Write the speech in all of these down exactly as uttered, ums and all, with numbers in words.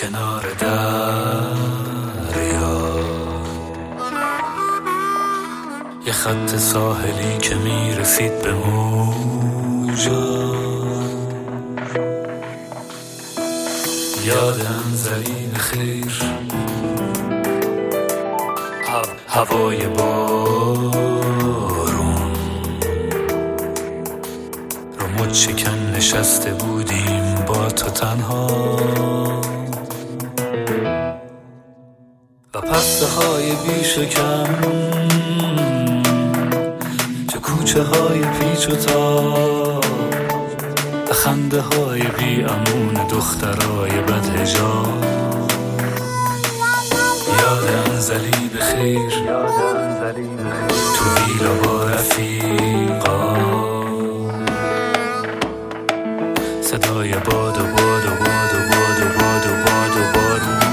کنار دریا، یه خط ساحلی که میرسید به موجا، یاد انزلی بخیر، هوای بارون رو مد شکن نشسته بودیم با تو تنها، و پسته های بی شکم چه کوچه های پیچ و تاب، و خنده های بی امون دخترای بدحجاب. یاد انزلی بخیر، تو ویلا با رفیقا، صدای باد و باد و باد و باد و باد و باد و بارون،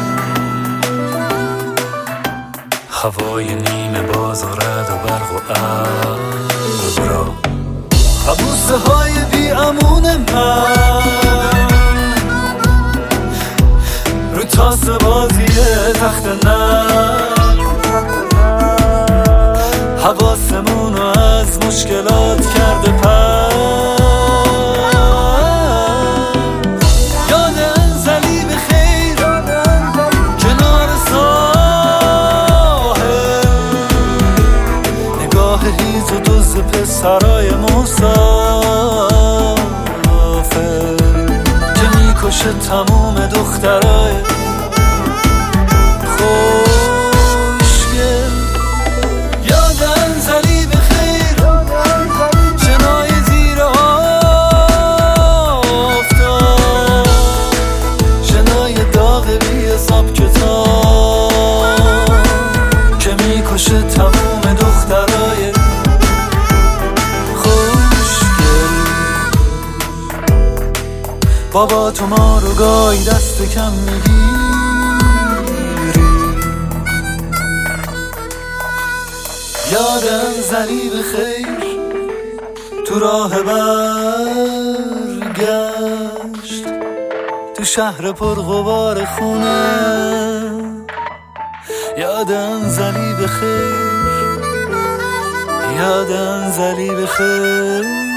هوای نیمه باز و رد و برق و ابرا، و بوسه های بی امون من رو تاس بازی تخت نرم، حواسمون رو از مشکلات کرده پر. یاد انزلی بخیر، کنار ساحل، نگاه هیز و دوز پسرای مسافر که میکشه تموم دخترای خوشگل. یاد انزلی بخیر، شنای زیر آفتاب، شنای داغ بی حساب کتاب که میکشه تموم دخترای خوشگل. بابا تو ما رو گاهی دست کم میگیری، یاد انزلی بخیر، تو راه برگشت، تو شهر پر غبار خونه. یاد انزلی بخیر، یاد انزلی بخیر.